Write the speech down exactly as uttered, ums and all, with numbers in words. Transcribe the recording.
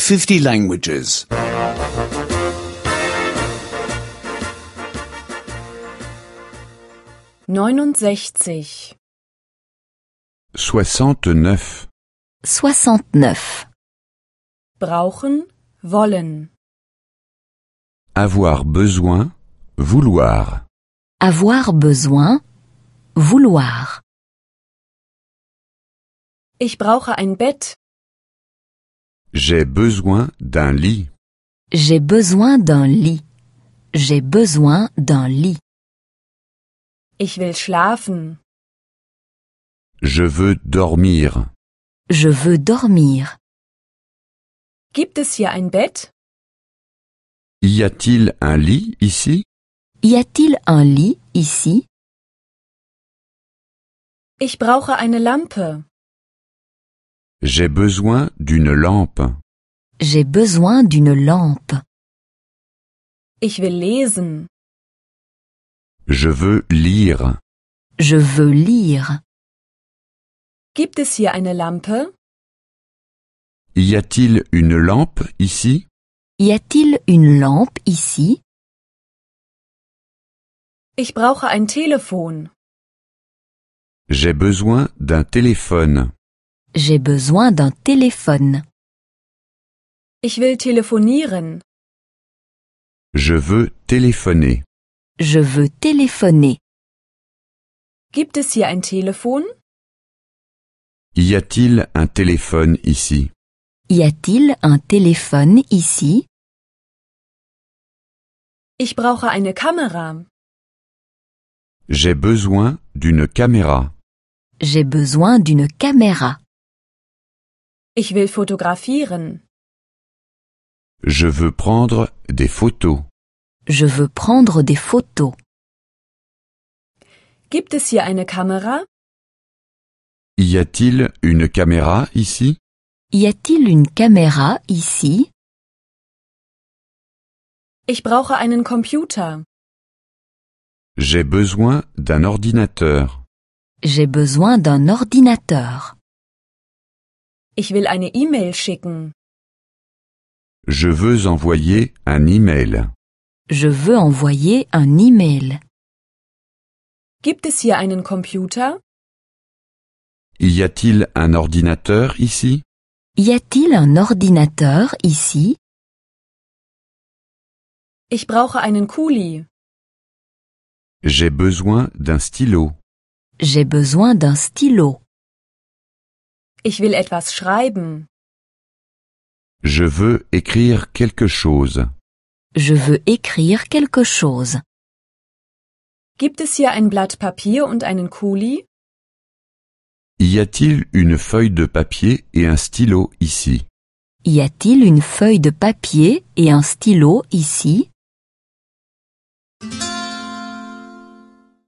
fifty languages. neunundsechzig. soixante-neuf. soixante-neuf. Brauchen, wollen. Avoir besoin, vouloir. Avoir besoin, vouloir. Ich brauche ein Bett. J'ai besoin d'un lit. J'ai besoin d'un lit. J'ai besoin d'un lit. Ich will schlafen. Je veux dormir. Je veux dormir. Gibt es hier ein Bett? Y a-t-il un lit ici? Y a-t-il un lit ici? Ich brauche eine Lampe. J'ai besoin d'une lampe. J'ai besoin d'une lampe. Ich will lesen. Je veux lire. Je veux lire. Gibt es hier eine Lampe? Y a-t-il une lampe ici? Y a-t-il une lampe ici? Ich brauche ein Telefon. J'ai besoin d'un téléphone. J'ai besoin d'un téléphone. Ich will telefonieren. Je veux téléphoner. Je veux téléphoner. Gibt es hier ein Telefon? Y a-t-il un téléphone ici? Y a-t-il un téléphone ici? Ich brauche eine Kamera. J'ai besoin d'une caméra. J'ai besoin d'une caméra. Ich will fotografieren. Je veux prendre des photos. Je veux prendre des photos. Gibt es hier eine Kamera? Y a-t-il une caméra ici? Y a-t-il une caméra ici? Ich brauche einen Computer. J'ai besoin d'un ordinateur. J'ai besoin d'un ordinateur. Ich will eine E-Mail schicken. Je veux envoyer un email. Je veux envoyer un email. Gibt es hier einen Computer? Y a-t-il un ordinateur ici? Y a-t-il un ordinateur ici? Ich brauche einen Kuli. J'ai besoin d'un stylo. J'ai besoin d'un stylo. Ich will etwas schreiben. Je veux écrire quelque chose. Je veux écrire quelque chose. Gibt es hier ein Blatt Papier und einen Kuli? Y a-t-il une feuille de papier et un stylo ici? Y a-t-il une feuille de papier et un stylo ici?